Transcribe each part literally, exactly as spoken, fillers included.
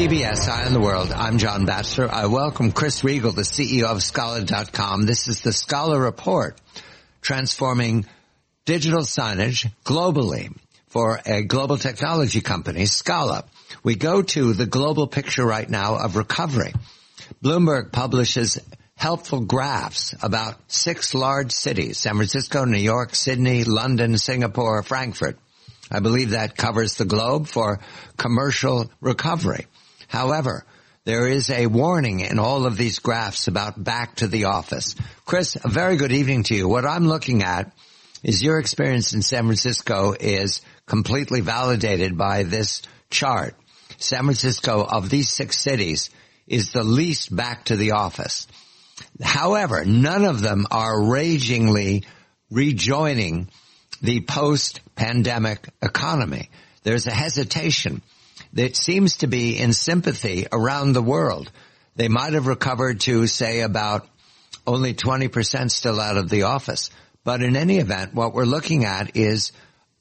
C B S Eye on the World. I'm John Batchelor. I welcome Chris Riegel, the C E O of Scholar dot com. This is the Scholar Report, transforming digital signage globally for a global technology company, Scala. We go to the global picture right now of recovery. Bloomberg publishes helpful graphs about six large cities, San Francisco, New York, Sydney, London, Singapore, Frankfurt. I believe that covers the globe for commercial recovery. However, there is a warning in all of these graphs about back to the office. Chris, a very good evening to you. What I'm looking at is your experience in San Francisco is completely validated by this chart. San Francisco, of these six cities, is the least back to the office. However, none of them are ragingly rejoining the post-pandemic economy. There's a hesitation that seems to be in sympathy around the world. They might have recovered to, say, about only twenty percent still out of the office. But in any event, what we're looking at is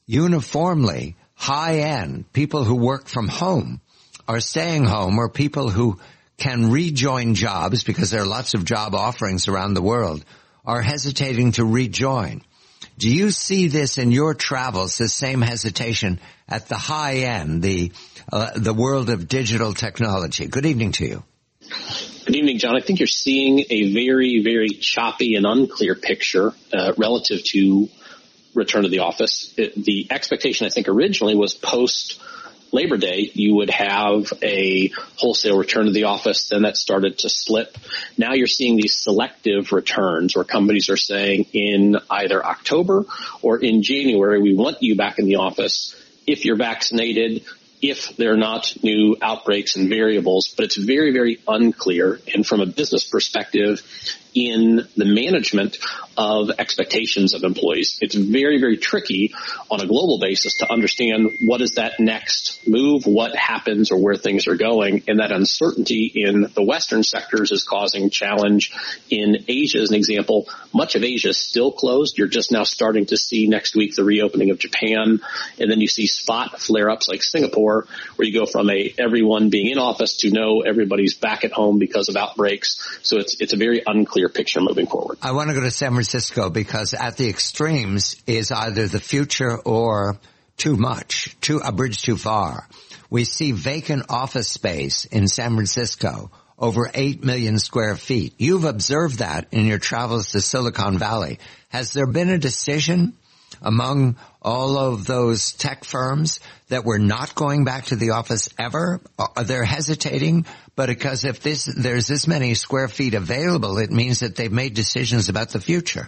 uniformly high-end people who work from home are staying home, or people who can rejoin jobs, because there are lots of job offerings around the world, are hesitating to rejoin. Do you see this in your travels, the same hesitation at the high end, the uh, the world of digital technology? Good evening to you. Good evening, John. I think you're seeing a very, very choppy and unclear picture uh, relative to return to the office. It, the expectation, I think, originally was post Labor Day, you would have a wholesale return to the office, then that started to slip. Now you're seeing these selective returns where companies are saying in either October or in January, we want you back in the office if you're vaccinated, if there are not new outbreaks and variables, but it's very, very unclear. And from a business perspective, in the management of expectations of employees, it's very, very tricky on a global basis to understand what is that next move, what happens, or where things are going. And that uncertainty in the Western sectors is causing challenge. In Asia, as an example, much of Asia is still closed. You're just now starting to see next week the reopening of Japan. And then you see spot flare-ups like Singapore, where you go from a everyone being in office to no, everybody's back at home because of outbreaks. So it's it's a very unclear picture moving forward. I want to go to San Francisco because at the extremes is either the future or too much, too a bridge too far. We see vacant office space in San Francisco, over eight million square feet. You've observed that in your travels to Silicon Valley. Has there been a decision among all of those tech firms that we're not going back to the office ever? Are they hesitating? But because if this, there's this many square feet available, it means that they've made decisions about the future.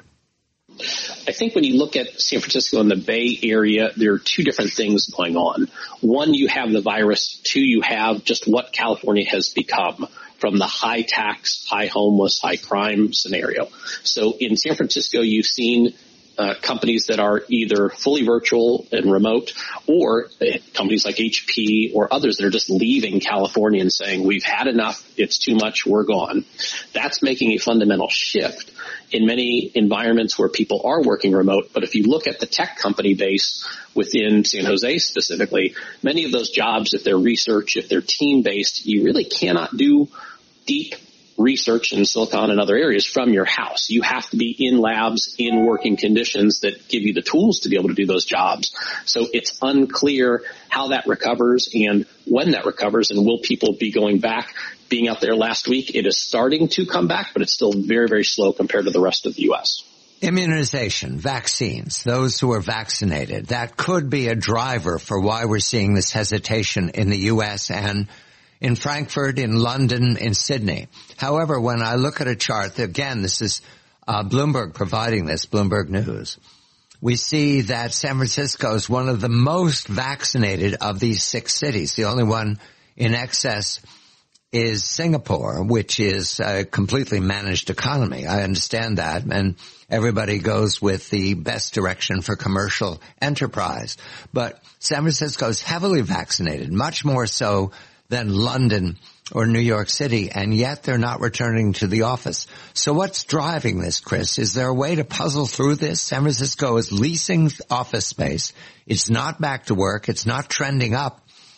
I think when you look at San Francisco and the Bay Area, there are two different things going on. One, you have the virus. Two, you have just what California has become from the high tax, high homeless, high crime scenario. So in San Francisco, you've seen Uh, companies that are either fully virtual and remote, or uh, companies like H P or others that are just leaving California and saying, we've had enough, it's too much, we're gone. That's making a fundamental shift in many environments where people are working remote. But if you look at the tech company base within San Jose specifically, many of those jobs, if they're research, if they're team-based, you really cannot do deep research in Silicon and other areas from your house. You have to be in labs, in working conditions that give you the tools to be able to do those jobs. So it's unclear how that recovers and when that recovers, and will people be going back? Being out there last week, it is starting to come back, but it's still very, very slow compared to the rest of the U S. Immunization, vaccines, those who are vaccinated, that could be a driver for why we're seeing this hesitation in the U S and in Frankfurt, in London, in Sydney. However, when I look at a chart, again, this is uh, Bloomberg providing this, Bloomberg News, we see that San Francisco is one of the most vaccinated of these six cities. The only one in excess is Singapore, which is a completely managed economy. I understand that, and everybody goes with the best direction for commercial enterprise. But San Francisco is heavily vaccinated, much more so than London or New York City, and yet they're not returning to the office. So what's driving this, Chris? Is there a way to puzzle through this? San Francisco is leasing office space. It's not back to work. It's not trending up.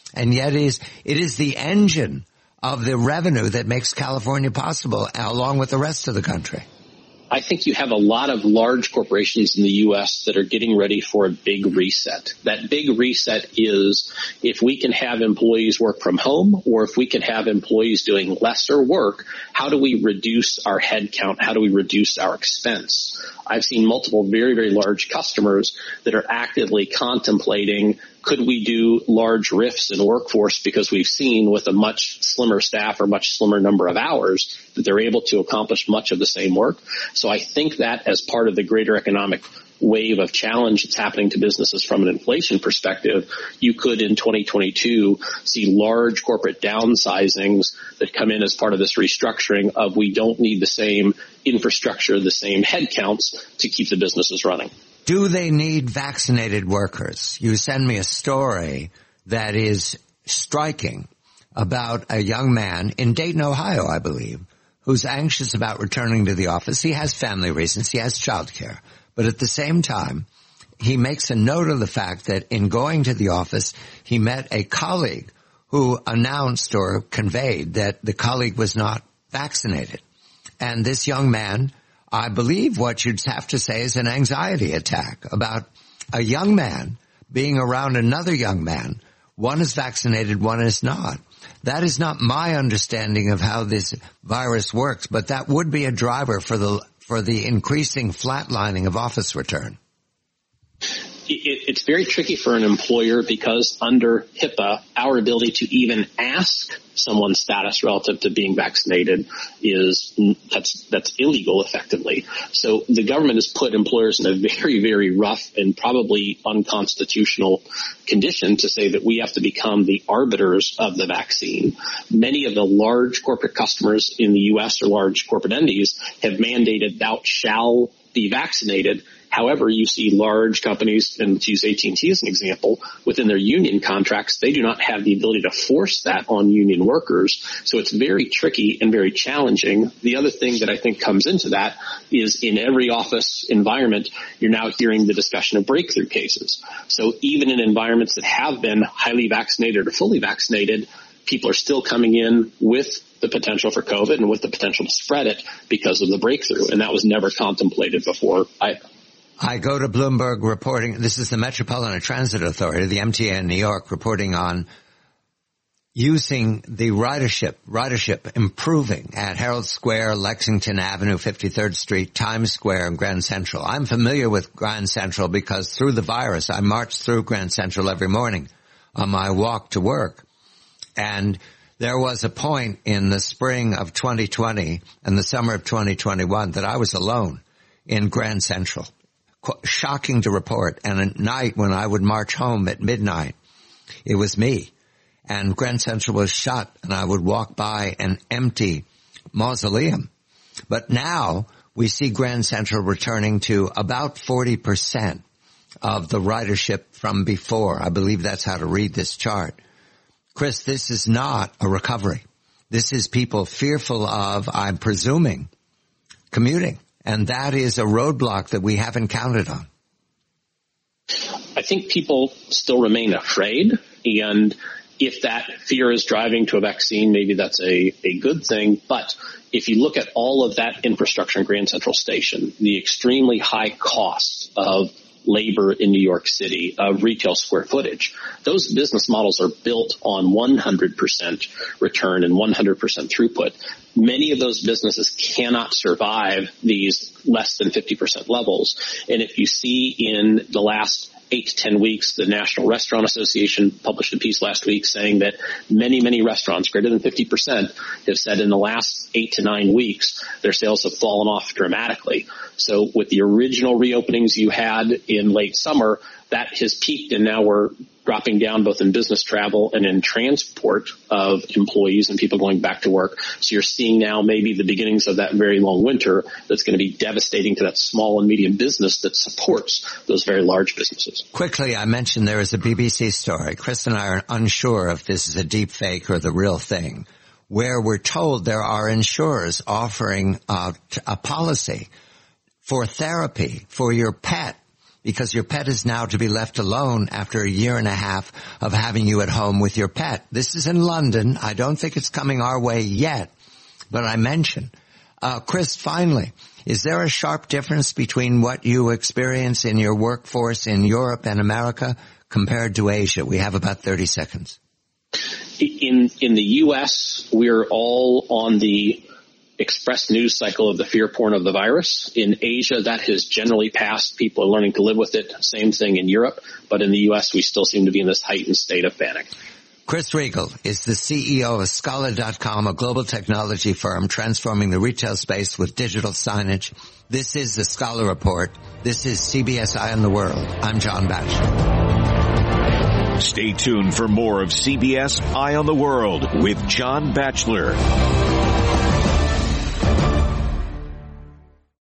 And yet it is, it is the engine of the revenue that makes California possible, along with the rest of the country. I think you have a lot of large corporations in the U S that are getting ready for a big reset. That big reset is if we can have employees work from home, or if we can have employees doing lesser work, how do we reduce our head count? How do we reduce our expense? I've seen multiple very, very large customers that are actively contemplating, could we do large rifts in workforce, because we've seen with a much slimmer staff or much slimmer number of hours that they're able to accomplish much of the same work. So I think that as part of the greater economic wave of challenge that's happening to businesses from an inflation perspective, you could in twenty twenty-two see large corporate downsizings that come in as part of this restructuring of we don't need the same infrastructure, the same headcounts to keep the businesses running. Do they need vaccinated workers? You send me a story that is striking about a young man in Dayton, Ohio, I believe, who's anxious about returning to the office. He has family reasons. He has childcare. But at the same time, he makes a note of the fact that in going to the office, he met a colleague who announced or conveyed that the colleague was not vaccinated. And this young man, I believe what you'd have to say is an anxiety attack about a young man being around another young man. One is vaccinated, one is not. That is not my understanding of how this virus works, but that would be a driver for the for the increasing flatlining of office return. It, it's very tricky for an employer because under HIPAA, our ability to even ask someone's status relative to being vaccinated is that's that's illegal effectively. So the government has put employers in a very, very rough and probably unconstitutional condition to say that we have to become the arbiters of the vaccine. Many of the large corporate customers in the U S or large corporate entities have mandated thou shall be vaccinated. However, you see large companies, and to use A T and T as an example, within their union contracts, they do not have the ability to force that on union workers. So it's very tricky and very challenging. The other thing that I think comes into that is in every office environment, you're now hearing the discussion of breakthrough cases. So even in environments that have been highly vaccinated or fully vaccinated, people are still coming in with the potential for COVID and with the potential to spread it because of the breakthrough. And that was never contemplated before either. I go to Bloomberg reporting, this is the Metropolitan Transit Authority, the M T A in New York, reporting on using the ridership, ridership improving at Herald Square, Lexington Avenue, fifty-third Street, Times Square, and Grand Central. I'm familiar with Grand Central because through the virus, I marched through Grand Central every morning on my walk to work. And there was a point in the spring of twenty twenty and the summer of twenty twenty-one that I was alone in Grand Central. Shocking to report. And at night when I would march home at midnight, it was me. And Grand Central was shut and I would walk by an empty mausoleum. But now we see Grand Central returning to about forty percent of the ridership from before. I believe that's how to read this chart. Chris, this is not a recovery. This is people fearful of, I'm presuming, commuting. And that is a roadblock that we haven't counted on. I think people still remain afraid. And if that fear is driving to a vaccine, maybe that's a, a good thing. But if you look at all of that infrastructure in Grand Central Station, the extremely high cost of labor in New York City, of retail square footage, those business models are built on one hundred percent return and one hundred percent throughput. Many of those businesses cannot survive these less than fifty percent levels. And if you see in the last eight to ten weeks, the National Restaurant Association published a piece last week saying that many, many restaurants, greater than fifty percent, have said in the last eight to nine weeks, their sales have fallen off dramatically. So with the original reopenings you had in late summer, that has peaked, and now we're dropping down both in business travel and in transport of employees and people going back to work. So you're seeing now maybe the beginnings of that very long winter that's going to be devastating to that small and medium business that supports those very large businesses. Quickly, I mentioned there is a B B C story. Chris and I are unsure if this is a deep fake or the real thing, where we're told there are insurers offering uh, a policy for therapy for your pet because your pet is now to be left alone after a year and a half of having you at home with your pet. This is in London. I don't think it's coming our way yet, but I mention. Uh, Chris, finally, is there a sharp difference between what you experience in your workforce in Europe and America compared to Asia? We have about thirty seconds. In, in the U S, we're all on the express news cycle of the fear porn of the virus. In Asia, that has generally passed. People are learning to live with it. Same thing in Europe. But in the U S, we still seem to be in this heightened state of panic. Chris Riegel is the C E O of Scholar dot com, a global technology firm transforming the retail space with digital signage. This is the Scholar Report. This is C B S Eye on the World. I'm John Batchelor. Stay tuned for more of C B S Eye on the World with John Batchelor.